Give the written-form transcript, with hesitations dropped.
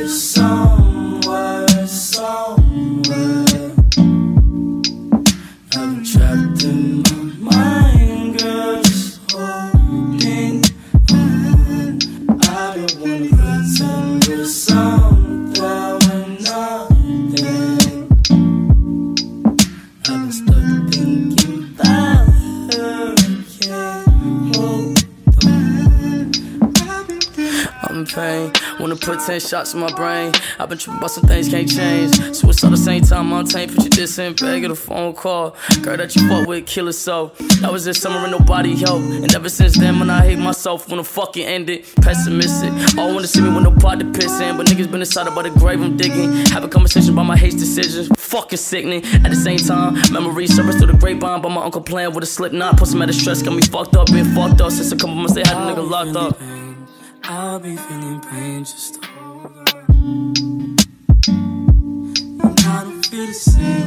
somewhere. I've been trapped in my mind, girl, just holding on. I don't wanna pretend we're something when nothing. I've been stuck thinking about her, I can't hold on. I'm in pain, wanna put 10 shots in my brain. I've been tripping about some things can't change. Suicide the same time I'm tame. Put your diss in bag, get a phone call. Girl that you fuck with, kill herself. That was this summer and nobody helped. And ever since then, when I hate myself, wanna fucking end it. Pessimistic, all wanna see me with no pot to piss in. But niggas been inside about the grave I'm digging. Have a conversation about my hate decisions. Fucking sickening. At the same time, memories surface through the grapevine. By my uncle playing with a slip knot. Put some out of stress, got me fucked up, been fucked up. Since a couple months they had a nigga locked up. I'll be feeling pain, just hold on. And I don't feel the same.